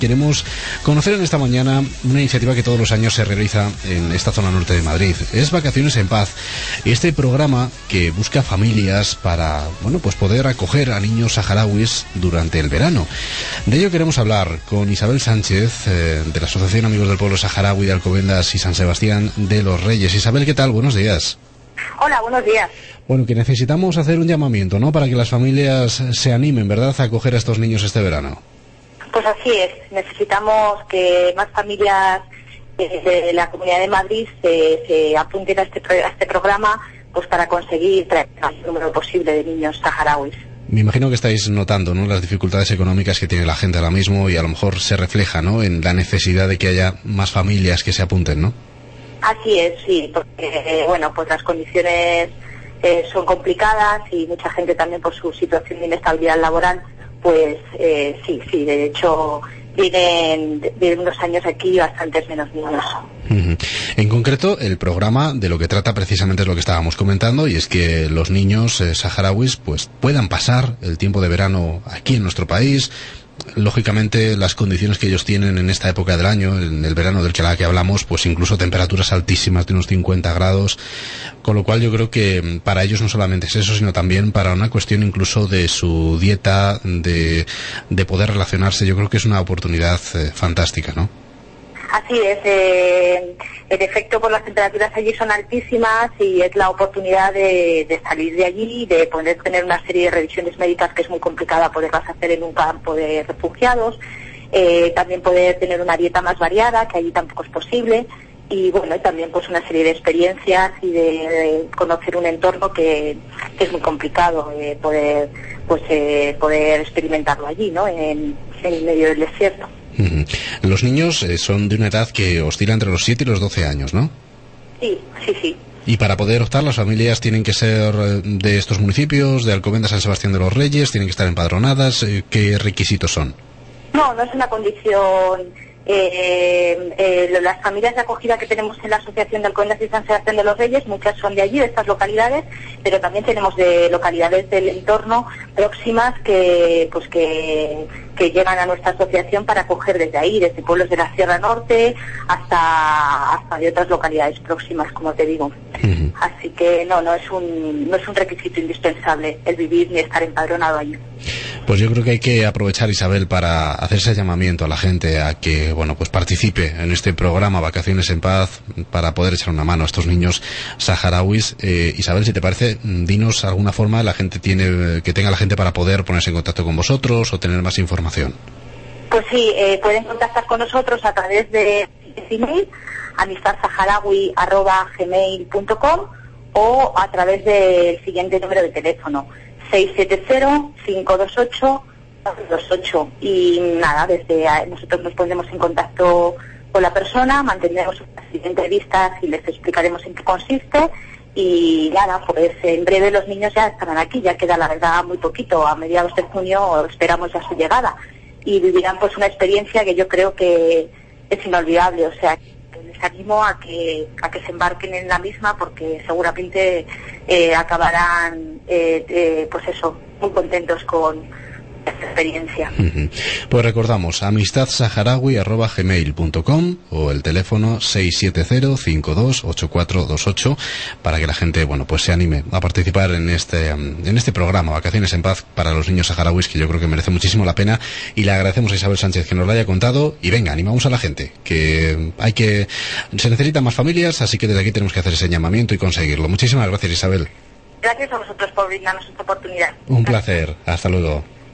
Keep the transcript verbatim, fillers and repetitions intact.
Queremos conocer en esta mañana una iniciativa que todos los años se realiza en esta zona norte de Madrid. Es Vacaciones en Paz. Este programa que busca familias para, bueno, pues poder acoger a niños saharauis durante el verano. De ello queremos hablar con Isabel Sánchez, eh, de la Asociación Amigos del Pueblo Saharaui de Alcobendas y San Sebastián de los Reyes. Isabel, ¿qué tal? Buenos días. Hola, buenos días. Bueno, que necesitamos hacer un llamamiento, ¿no?, para que las familias se animen, ¿verdad?, a acoger a estos niños este verano. Pues así es, necesitamos que más familias de la Comunidad de Madrid se, se apunten a este, a este programa, pues para conseguir traer el mayor número posible de niños saharauis. Me imagino que estáis notando, ¿no?, las dificultades económicas que tiene la gente ahora mismo y a lo mejor se refleja, ¿no?, en la necesidad de que haya más familias que se apunten, ¿no? Así es, sí, porque, eh, bueno, pues las condiciones eh, son complicadas y mucha gente también por su situación de inestabilidad laboral, pues eh, sí, sí, de hecho vienen de unos años aquí bastantes menos niños. Uh-huh. En concreto, el programa de lo que trata precisamente es lo que estábamos comentando, y es que los niños eh, saharauis pues puedan pasar el tiempo de verano aquí en nuestro país. Lógicamente, las condiciones que ellos tienen en esta época del año, en el verano del que, la que hablamos, pues incluso temperaturas altísimas de unos cincuenta grados, con lo cual yo creo que para ellos no solamente es eso, sino también para una cuestión incluso de su dieta, de, de poder relacionarse. Yo creo que es una oportunidad eh, fantástica, ¿no? Así es, eh, en efecto, pues las temperaturas allí son altísimas y es la oportunidad de, de salir de allí, de poder tener una serie de revisiones médicas que es muy complicada poderlas hacer en un campo de refugiados, eh, también poder tener una dieta más variada, que allí tampoco es posible, y bueno, y también pues una serie de experiencias y de, de conocer un entorno que, que es muy complicado eh, poder pues eh, poder experimentarlo allí, ¿no?, en, en medio del desierto. Uh-huh. Los niños eh, son de una edad que oscila entre los siete y los doce años, ¿no? Sí, sí, sí. Y para poder optar, las familias tienen que ser de estos municipios, de Alcobendas, San Sebastián de los Reyes, tienen que estar empadronadas. Eh, ¿Qué requisitos son? No, no es una condición. Eh, eh, las familias de acogida que tenemos en la Asociación de Alcobendas y San Sebastián de los Reyes, muchas son de allí, de estas localidades, pero también tenemos de localidades del entorno próximas que pues que, que llegan a nuestra asociación para acoger desde ahí, desde pueblos de la Sierra Norte hasta hasta de otras localidades próximas, como te digo. Uh-huh. Así que no, no es un no es un requisito indispensable el vivir ni estar empadronado allí. Pues yo creo que hay que aprovechar, Isabel, para hacer ese llamamiento a la gente a que, bueno, pues participe en este programa Vacaciones en Paz para poder echar una mano a estos niños saharauis. Eh, Isabel, si te parece, dinos alguna forma la gente tiene que tenga la gente para poder ponerse en contacto con vosotros o tener más información. Pues sí, eh, pueden contactar con nosotros a través de email amistad saharaui arroba gmail punto com o a través del siguiente número de teléfono seis siete cero, cinco dos ocho, dos ocho, y nada, desde ahí nosotros nos pondremos en contacto con la persona, mantendremos unas entrevistas y les explicaremos en qué consiste y nada, pues en breve los niños ya estarán aquí, ya queda la verdad muy poquito, a mediados de junio esperamos ya su llegada y vivirán pues una experiencia que yo creo que es inolvidable, o sea, les animo a que a que se embarquen en la misma porque seguramente eh, acabarán eh, eh, pues eso, muy contentos con esta experiencia. Uh-huh. Pues recordamos amistad saharaui arroba gmail punto com o el teléfono seis siete cero, cinco dos ocho cuatro dos ocho para que la gente, bueno, pues se anime a participar en este en este programa Vacaciones en Paz para los niños saharauis, que yo creo que merece muchísimo la pena, y le agradecemos a Isabel Sánchez que nos lo haya contado. Y venga, animamos a la gente, que hay que se necesitan más familias, así que desde aquí tenemos que hacer ese llamamiento y conseguirlo. Muchísimas gracias, Isabel. Gracias a vosotros por brindarnos esta oportunidad. Un placer, hasta luego.